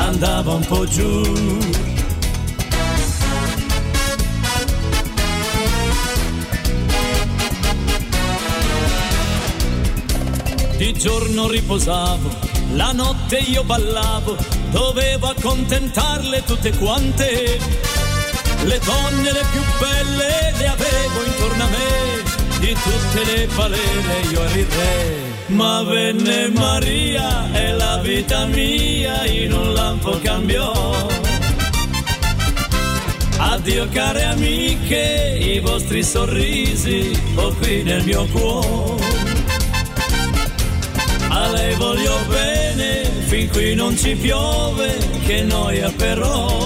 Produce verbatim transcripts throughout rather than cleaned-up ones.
andava un po' giù. Di giorno riposavo, la notte io ballavo, dovevo accontentarle tutte quante. Le donne le più belle le avevo intorno a me, di tutte le balene io ero il re. Ma venne Maria e la vita mia in un lampo cambiò. Addio care amiche, i vostri sorrisi ho qui nel mio cuore. A lei voglio bene, fin qui non ci piove, che noia però.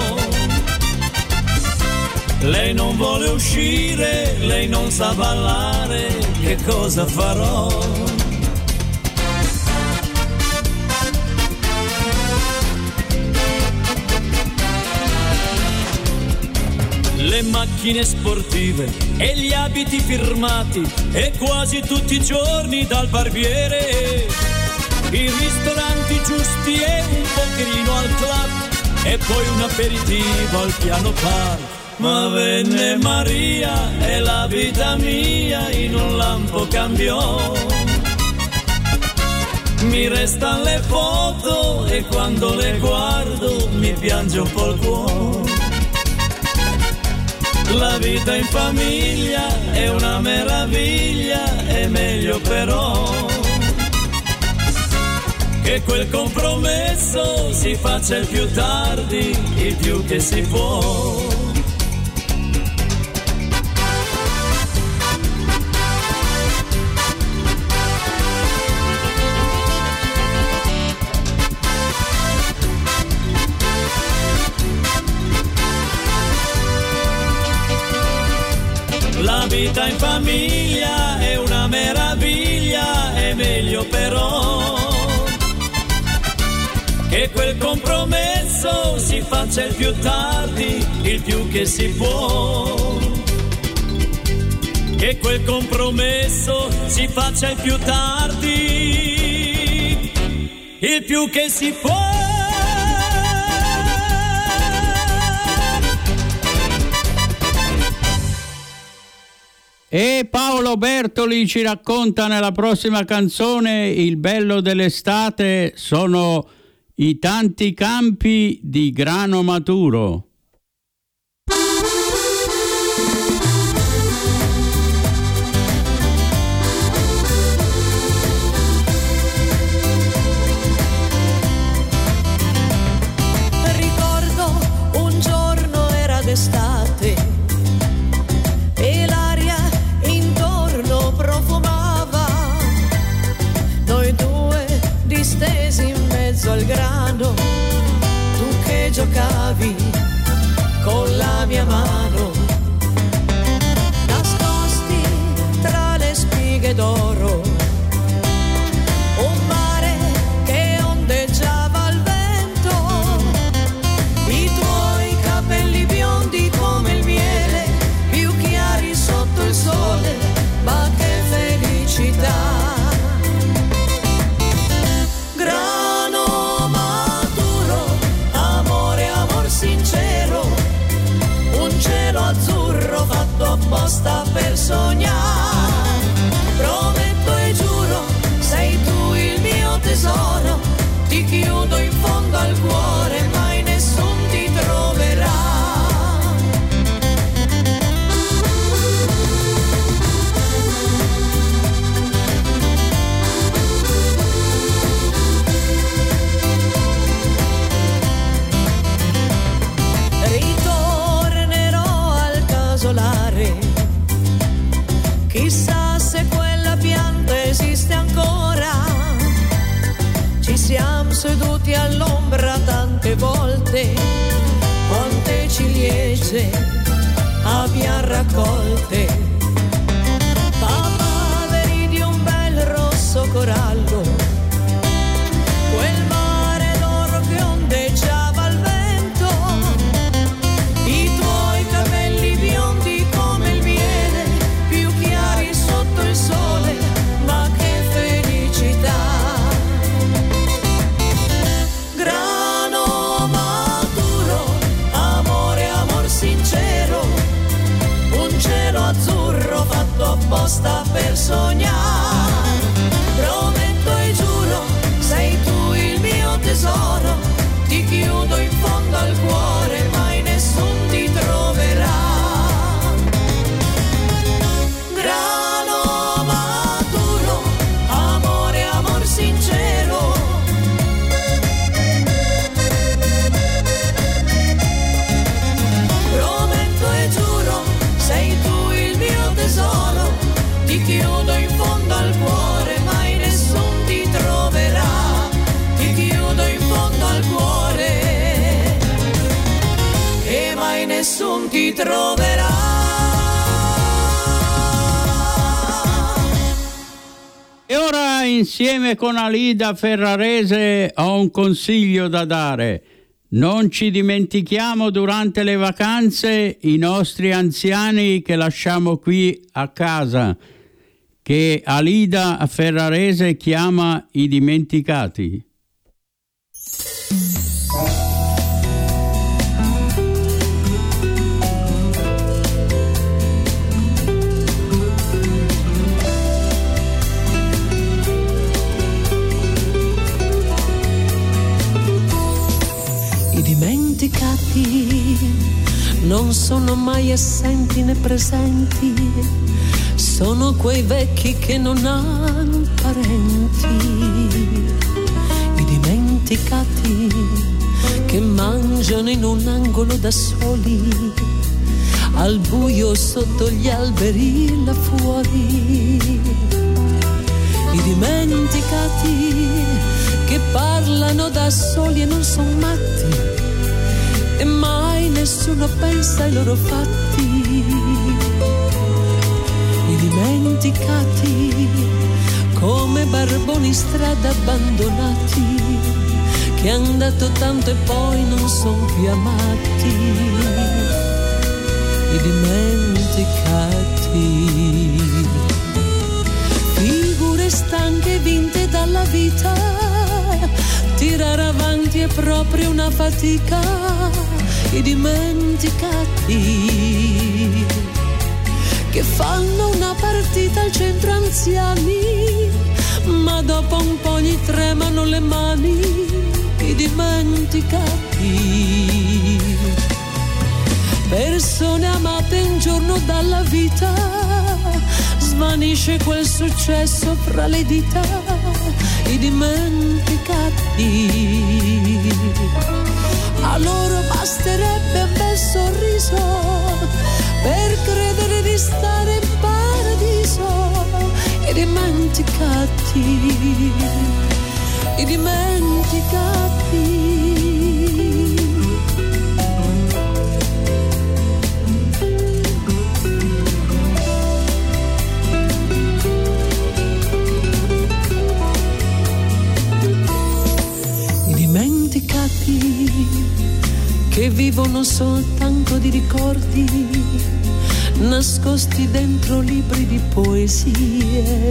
Lei non vuole uscire, lei non sa ballare, che cosa farò? Le macchine sportive e gli abiti firmati, e quasi tutti i giorni dal barbiere. I ristoranti giusti e un pocherino al club, e poi un aperitivo al piano par. Ma venne Maria e la vita mia in un lampo cambiò. Mi restano le foto e quando le guardo mi piange un po' il cuore. La vita in famiglia è una meraviglia, è meglio però che quel compromesso si faccia il più tardi, il più che si può. La vita in famiglia è una meraviglia, è meglio però che quel compromesso si faccia il più tardi, il più che si può. Che quel compromesso si faccia il più tardi, il più che si può. E Paolo Bertoli ci racconta nella prossima canzone: il bello dell'estate sono i tanti campi di grano maturo. Ricordo un giorno era d'estate e l'aria intorno profumava, noi due distesi in mezzo al grano, tu che giocavi con la mia mano, nascosti tra le spighe d'oro, un mare che ondeggiava al vento, i tuoi capelli biondi come il miele, più chiari sotto il sole, ma che felicità. Grano maturo, amore, amor sincero, un cielo azzurro fatto apposta per sognare. Prometto e giuro, sei tu il mio tesoro, ti chiudo in fondo al cuore, mai nessun ti troverà. Chissà se quella pianta esiste ancora, ci siamo seduti all'ombra tante volte, quante ciliegie abbiamo raccolte, papaveri di un bel rosso corallo, quel mare d'oro che ondeggiava al vento, i tuoi capelli biondi come il miele, più chiari sotto il sole, ma che felicità. Grano nessun ti troverà. E ora, insieme con Alida Ferrarese, ho un consiglio da dare. Non ci dimentichiamo durante le vacanze i nostri anziani che lasciamo qui a casa, che Alida Ferrarese chiama i dimenticati. Dimenticati non sono mai assenti né presenti, sono quei vecchi che non hanno parenti. I dimenticati che mangiano in un angolo da soli, al buio sotto gli alberi là fuori. I dimenticati che parlano da soli e non sono matti, e mai nessuno pensa ai loro fatti. I dimenticati come barboni in strada abbandonati, che han dato tanto e poi non son più amati. I dimenticati, figure stanche vinte dalla vita, tirare avanti è proprio una fatica. I dimenticati che fanno una partita al centro anziani, ma dopo un po' gli tremano le mani. I dimenticati, persone amate un giorno dalla vita, svanisce quel successo fra le dita. I dimenticati, a loro basterebbe un bel sorriso per credere di stare in paradiso. I dimenticati, i dimenticati. Che vivono soltanto di ricordi, nascosti dentro libri di poesie.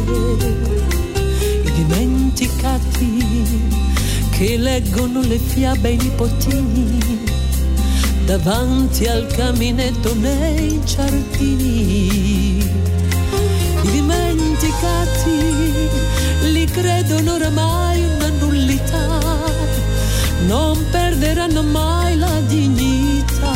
I dimenticati che leggono le fiabe ai nipotini davanti al caminetto nei giardini. I dimenticati li credono oramai una nullità, non perderanno mai la dignità.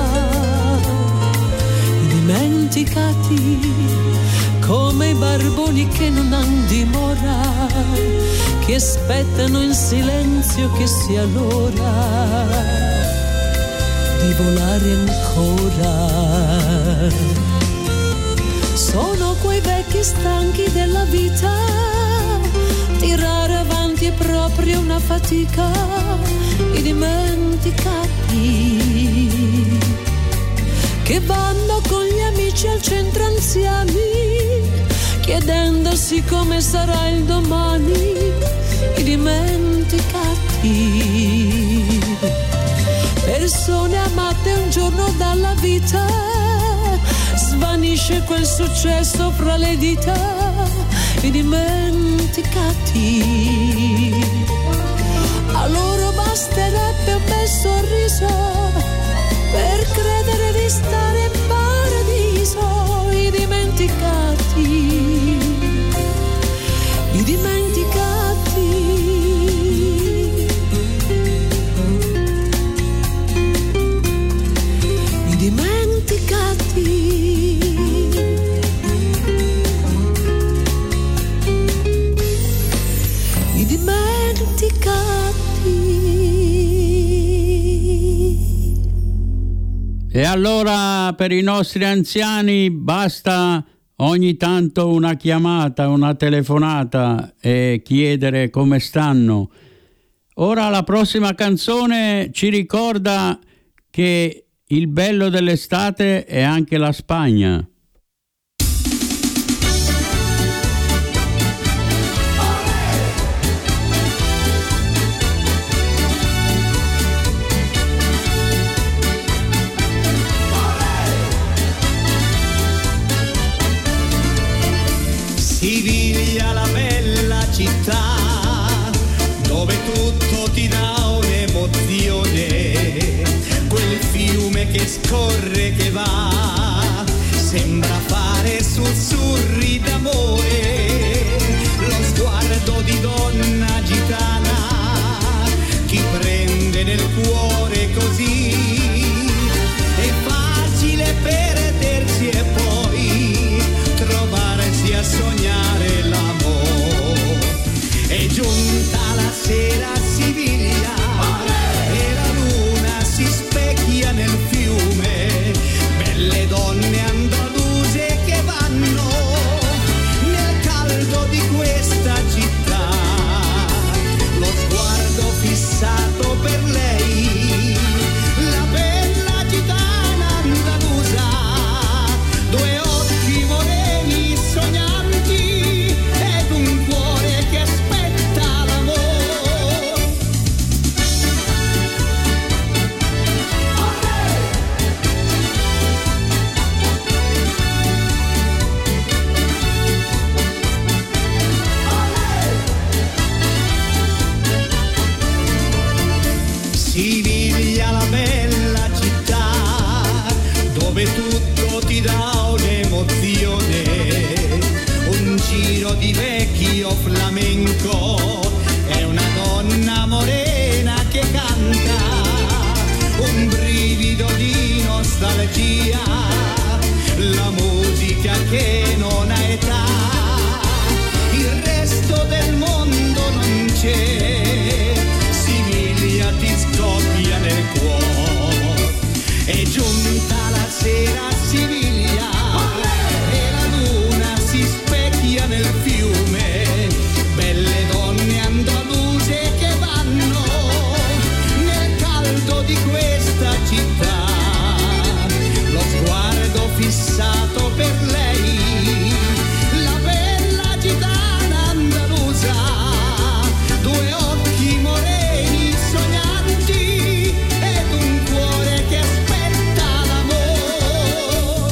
I dimenticati come i barboni che non han dimora, che aspettano in silenzio che sia l'ora di volare ancora. Sono quei vecchi stanchi della vita, tirare avanti è proprio una fatica. I dimenticati che vanno con gli amici al centro anziani, chiedendosi come sarà il domani. I dimenticati, persone amate un giorno dalla vita, svanisce quel successo fra le dita. I dimenticati, a loro basterebbe un bel sorriso per credere di stare in paradiso. I dimenticati, i dimenticati, i dimenticati. E allora per i nostri anziani basta ogni tanto una chiamata, una telefonata e chiedere come stanno. Ora la prossima canzone ci ricorda che Il bello dell'estate è anche la Spagna. Siviglia, la bella città, dove tutto ti dà un'emozione, quel fiume che scorre, che va, sembra fare sussurri d'amore, lo sguardo di donna gitana ti prende nel cuore così, è facile perdersi e poi trovarsi a sognare l'amore. È giunta la sera a Siviglia e la luna si specchia nel fiume, belle donne andaluse che vanno nel caldo di questa città, lo sguardo fissato per lei, la bella gitana andalusa, due occhi moreni sognanti ed un cuore che aspetta l'amore. Siviglia, la bella città, dove tutto ti dà un'emozione, un giro di vecchio flamenco e una donna morena che canta, un brivido di nostalgia, la musica che non ha età, il resto del mondo non c'è, Siviglia ti scoppia nel cuore. È giunta la sera a Siviglia e la luna si specchia nel fiume, belle donne andaluse che vanno nel caldo di questa città, lo sguardo fissato per lei, la bella gitana andalusa, due occhi moreni sognanti ed un cuore che aspetta l'amore.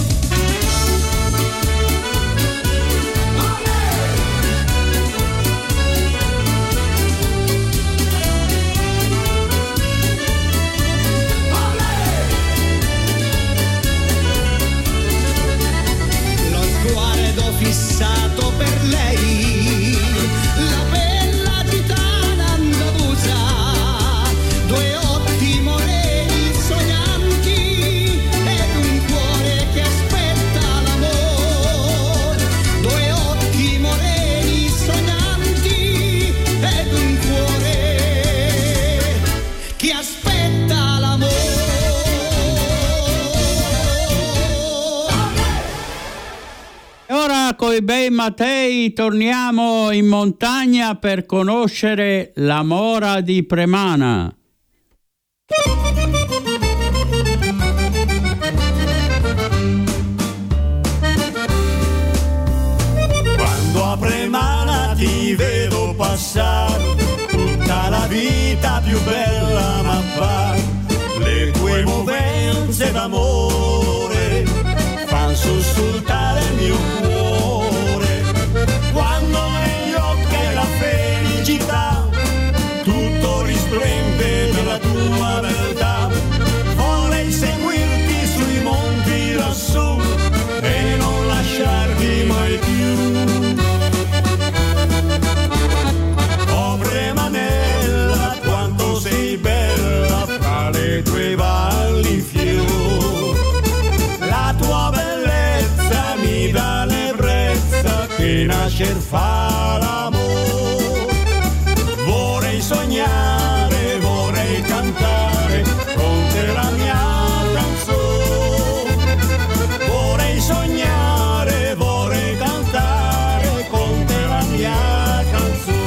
Lo sguardo fissato per lei, la bella gitana andalusa, due occhi moreni sognanti ed un cuore che aspetta l'amore, due occhi moreni sognanti ed un cuore che aspetta l'amore. E ora coi bei Matei torniamo in montagna per conoscere la mora di Premana. Quando a Premana ti vedo passare, tutta la vita più bella m'appare, le tue movenze d'amore fan sussultare il mio cuore, quando negli occhi la felicità, tutto risplende della tua beltà, vorrei seguirti sui monti lassù e non lasciarti mai più. Oh Premanella, quanto sei bella fra le tue valli fior, la tua bellezza mi dà l'ebbrezza che nascer fa l'amor. Vorrei sognare, vorrei cantare con te la mia canzone, vorrei sognare, vorrei cantare con te la mia canzone.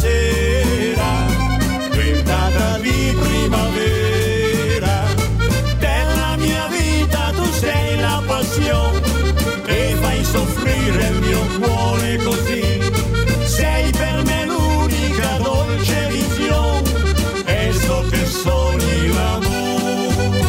sera, ventata di primavera, della mia vita tu sei la passione e fai soffrire il mio cuore così, sei per me l'unica dolce visione e so che sogni l'amore.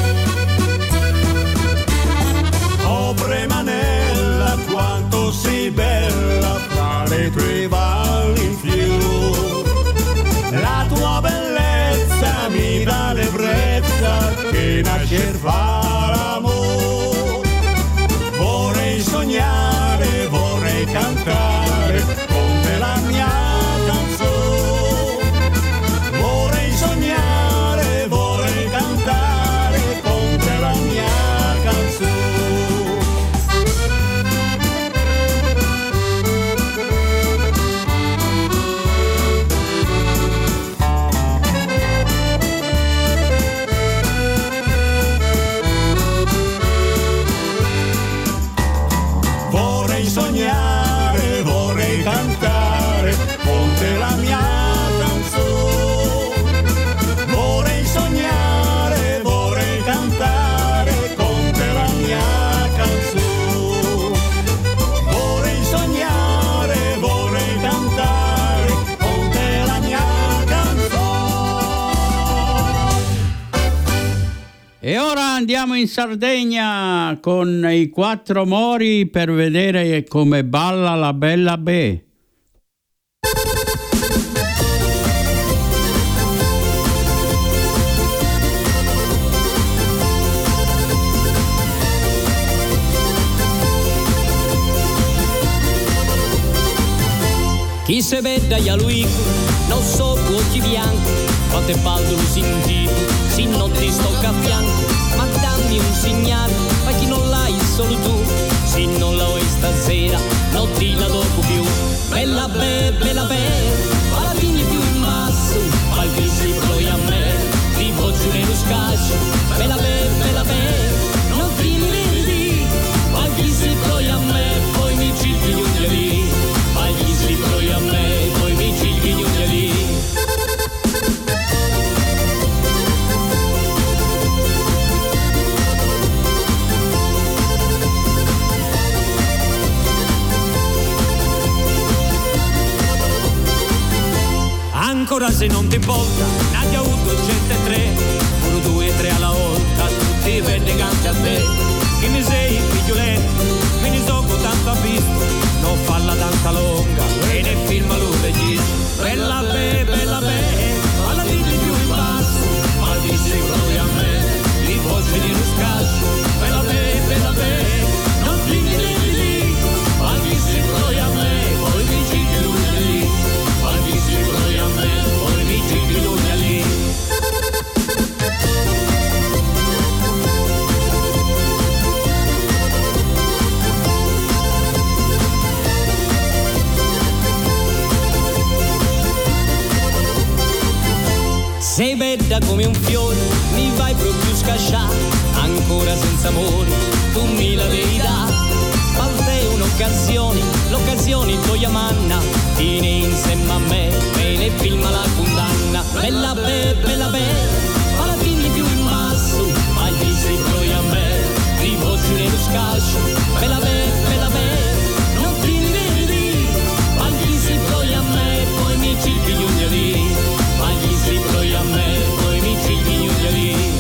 Oh Premanella, quanto sei bella fra le tue valli in fiore, la tua bellezza mi dà l'ebbrezza che nascer fa l'amore. Vorrei sognare, vorrei cantare con te la mia canzone, vorrei sognare, vorrei cantare con te la mia canzone. Vorrei sognare, vorrei cantare con te la mia canzone, vorrei sognare, vorrei cantare con te la mia canzone, vorrei sognare, vorrei cantare con te la mia canzone. E ora andiamo in Sardegna con i quattro mori per vedere come balla la bella Be. Chi se vede a lui, non so occhi bianchi, quante baldo lo sentito, se non ti sto a fianco, ma dammi un segnale, ma chi non l'hai solo tu, se non la vuoi stasera, non ti la dopo più. Bella Be, bella Be, alla fine più in basso, ma il viso poi a me, ti voglio nello scaccio. Bella Be, bella Be, non ti mi vedi, ma il viso poi a me, poi mi circhi gli unghiali, ma il viso poi a me, poi mi circhi gli unghiali. Ancora se non ti importa, Nadia ha avuto centotré, pure due e tre alla volta, tutti venne canti a te, che mi sei figlioletto, me ne so tanto visto, non falla tanta longa, e nel film lo registro. Bella Be, bella Be, alla fine più in basso, ma disse proprio a me, li posso venire lo scaccio. Bella Be, bella Be, non ti mi devi lì, ma disse proprio a me, poi mi circhi l'uglia, ma disse proprio a me, poi mi circhi l'uglia lì. Sei bella come un fiore, mi vai proprio scasciare, ancora senza amore, tu mi la devi dare. Parte un'occasione, l'occasione tua manna, tieni insieme a me, e ne filma la condanna. Bella Be, bella Be, alla fine più in basso, ma il viso poi a me, ti voglio nello scaccio. Bella Be, bella Be, non ti mi vedi, ma il viso poi a me, poi mi circhi gli unghiali, ma il viso poi a me, poi mi circhi gli unghiali.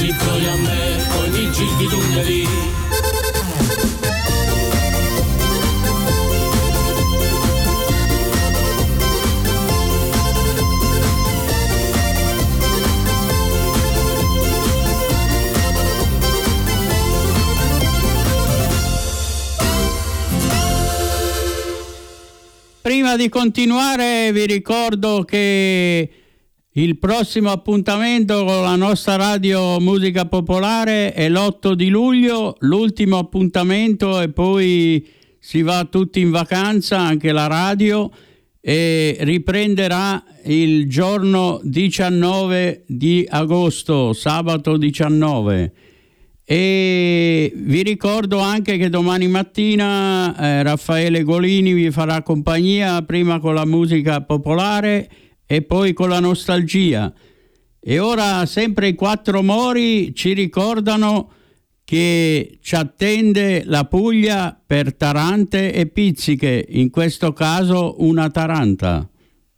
si troia a me, poi mi giri lunedì. Prima di continuare vi ricordo che il prossimo appuntamento con la nostra radio Musica Popolare è l'otto di luglio, l'ultimo appuntamento, e poi si va tutti in vacanza, anche la radio, e riprenderà il giorno diciannove di agosto, sabato diciannove. E vi ricordo anche che domani mattina eh, Raffaele Golini vi farà compagnia, prima con la musica popolare e poi con la nostalgia. E ora sempre i quattro mori ci ricordano che ci attende la Puglia per tarante e pizziche, in questo caso una taranta.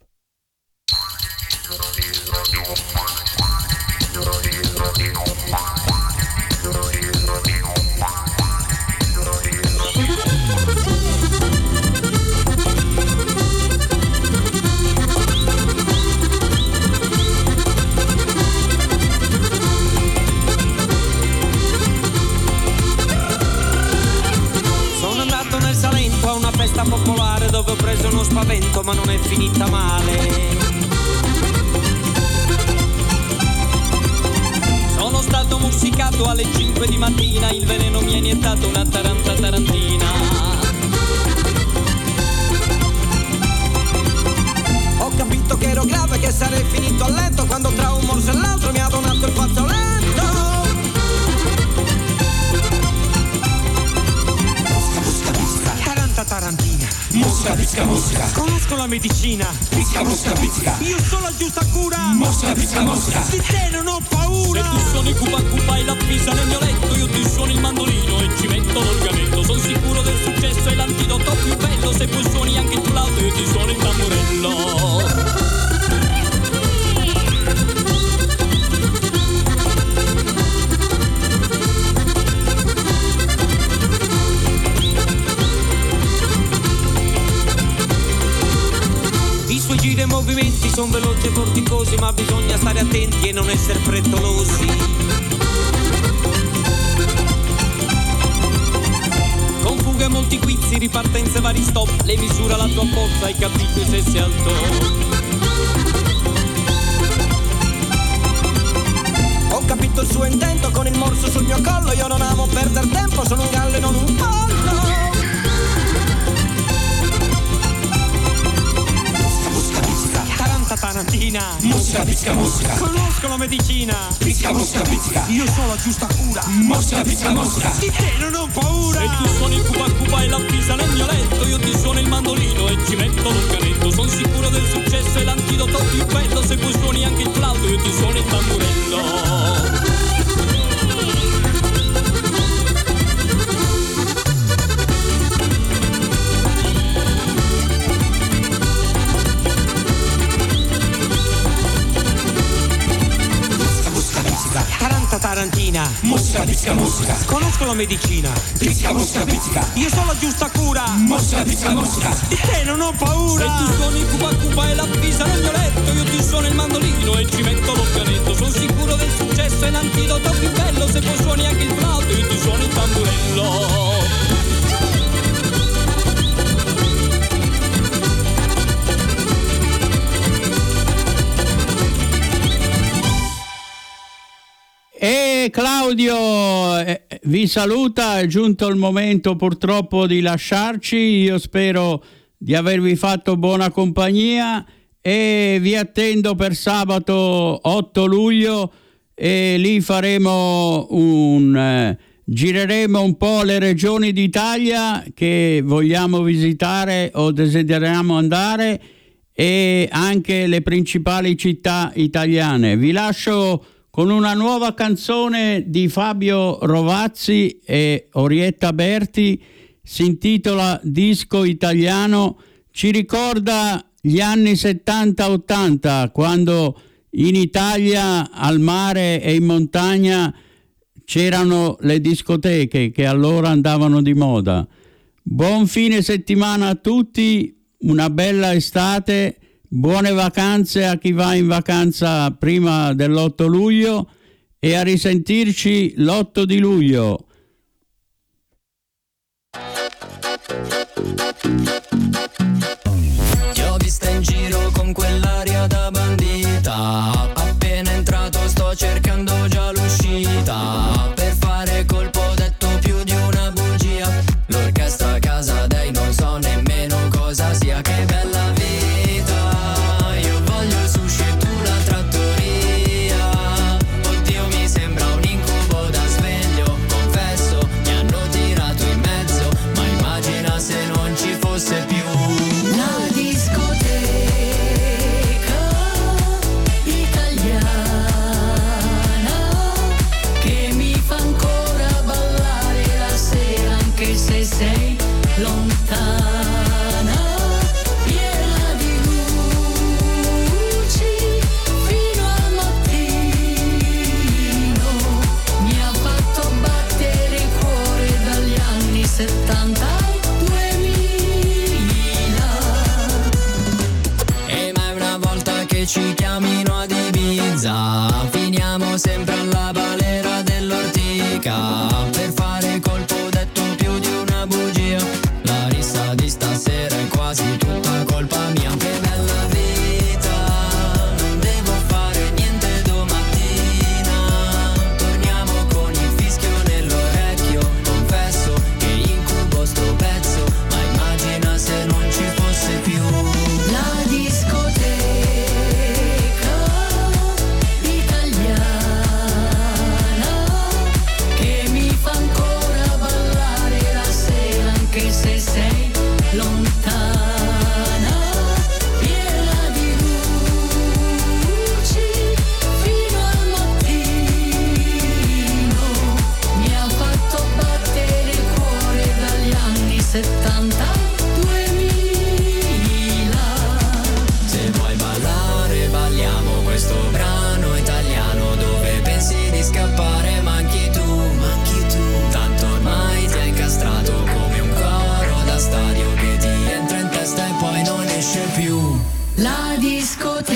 Popolare dove ho preso uno spavento, ma non è finita male. Sono stato musicato alle cinque di mattina, il veleno mi ha iniettato una taranta tarantina. Ho capito che ero grave, che sarei finito a letto, quando tra un morso e l'altro mi ha donato il fazzoletto. Tarantina, mosca, pizzica, mosca. Conosco la medicina, pizzica, mosca, pizzica. Io sto la giusta cura, mosca, pizzica, mosca. Di te non ho paura. Se tu suoni cupa cupa e la pisa nel mio letto, io ti suono il mandolino e ci metto l'organetto. Sono sicuro del successo, è l'antidoto più bello. Se poi suoni anche il flauto, io ti suono il tamburello. I movimenti sono veloci e vorticosi, ma bisogna stare attenti e non essere frettolosi. Con fughe e molti quizi, ripartenze vari stop, le misura la tua forza, hai capito se sei al top. Ho capito il suo intento con il morso sul mio collo, io non amo perdere tempo, sono un gallo e non un pollo. Tarantina, mosca, pizzica, mosca. Conosco la medicina, pizzica, mosca, pizzica. Io so la giusta cura, mosca, pizzica, mosca. Di te non ho paura. Se tu suoni il cupa cupa e la pisa nel mio letto, io ti suono il mandolino e ci metto l'organetto. Sono sicuro del successo, è l'antidoto più bello. Se poi suoni anche il flauto, io ti suono il tamburello. Tarantina, mosca, pizzica, mosca. Conosco la medicina, pizzica, mosca, pizzica. Io so la giusta cura, mosca, pizzica, mosca. Di te non ho paura. Se tu suoni il cupa cupa e la pisa nel mio letto, io ti suono il mandolino e ci metto l'organetto. Sono sicuro del successo, è l'antidoto più bello. Se poi suoni anche il flauto, io ti suono il tamburello. E Claudio eh, vi saluta, è giunto il momento purtroppo di lasciarci. Io spero di avervi fatto buona compagnia e vi attendo per sabato otto luglio, e lì faremo un eh, gireremo un po' le regioni d'Italia che vogliamo visitare o desideriamo andare, e anche le principali città italiane. Vi lascio con una nuova canzone di Fabio Rovazzi e Orietta Berti, si intitola Disco Italiano. Ci ricorda gli anni settanta ottanta, quando In Italia, al mare e in montagna, c'erano le discoteche che allora andavano di moda. Buon fine settimana a tutti, una bella estate, buone vacanze a chi va in vacanza prima dell'otto luglio e a risentirci l'otto di luglio. Ti ho vista in giro con quell'aria da bandita, appena entrato sto cercando già l'uscita, per fare colpo ho detto più di una bugia, l'orchestra a casa dei non so nemmeno cosa sia, che bella vita, io voglio il sushi e tu la trattoria, oddio mi sembra un incubo da sveglio, confesso mi hanno tirato in mezzo, ma immagina se non ci fosse più la discoteca italiana che mi fa ancora ballare la sera anche se sei lontana, piena di luci fino al mattino, mi ha fatto battere il cuore dagli anni settanta al duemila. E mai una volta che ci chiamino ad Ibiza, finiamo sempre alla balera dell'Ortica, per fare colpo ho detto più di una bugia, la rissa di stasera è quasi tutta colpa mia, che bella vita, non devo fare niente domattina, torniamo con il fischio nell'orecchio, confesso che incubo sto pezzo, ma immagina se non ci fosse più La discoteca italiana che mi fa ancora ballare la sera anche se sei lontana, piena di luci fino al mattino, mi ha fatto battere il cuore dagli anni settanta al duemila. Se vuoi ballare balliamo questo brano italiano, dove pensi di scappare manchi tu, manchi tu, tanto ormai ti hai incastrato come un coro da stadio che ti entra in testa e poi non esce più. La discoteca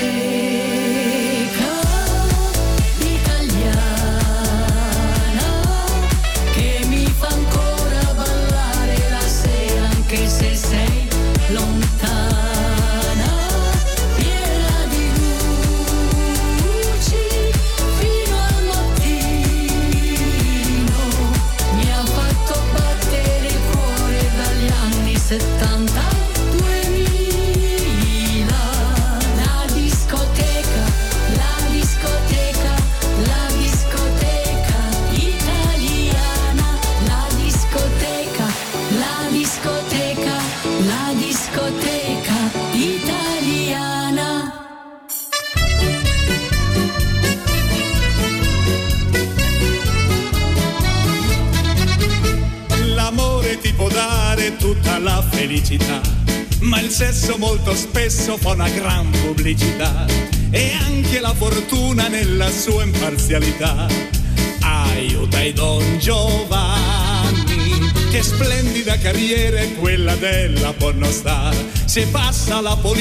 italiana che mi fa ancora ballare la sera anche se sei lontana, piena di luci fino al mattino, mi ha fatto battere il cuore dagli anni settanta al duemila. La discoteca, la discoteca, la discoteca italiana, la discoteca, la discoteca, la discoteca italiana. L'amore ti può dare tutta la felicità, ma il sesso molto spesso fa una gran pubblicità, e anche la fortuna nella sua imparzialità aiuta i Don Giovanni. Che splendida carriera è quella della pornostar, se passa la politica